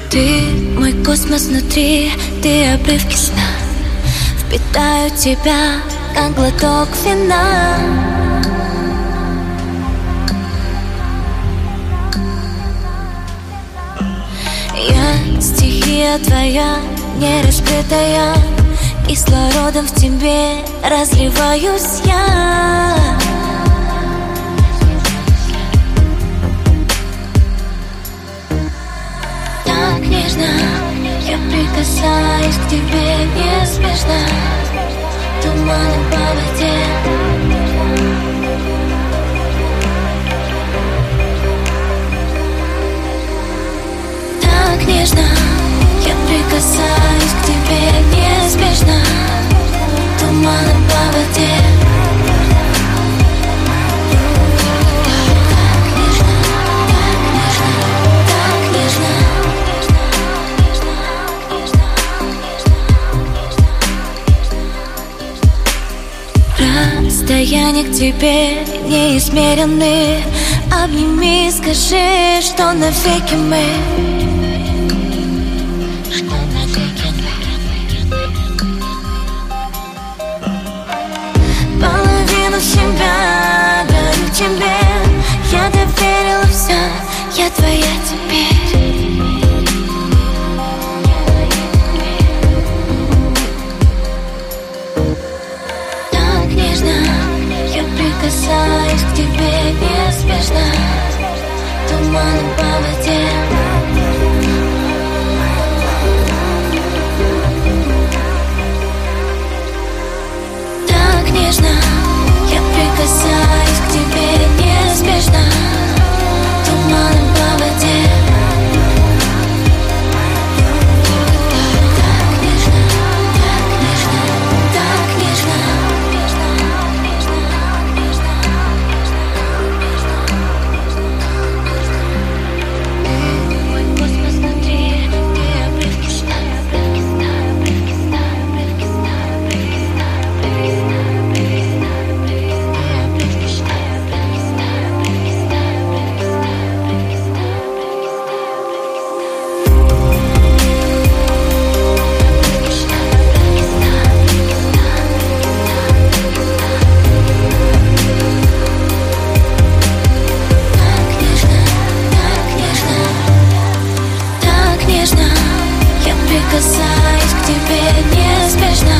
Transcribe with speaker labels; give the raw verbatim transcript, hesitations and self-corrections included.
Speaker 1: Ты мой космос внутри, ты обрывки сна. Впитаю тебя, как глоток вина. Я стихия твоя, не раскрытая. Кислородом в тебе разливаюсь я. Так нежно я прикасаюсь к тебе неспешно, туманом по воде. Так нежно я прикасаюсь к тебе неспешно, туманом по воде. Расстояния к тебе неизмеренны. Обними, скажи, что навеки мы. Что навеки мы. Половину себя дарю тебе. Я доверила все, я твоя теперь. Прикасаюсь к тебе неспешно, туманом по воде. Так нежно я прикасаюсь к тебе неспешно, туманом по воде. Прикасаюсь к тебе неспешно,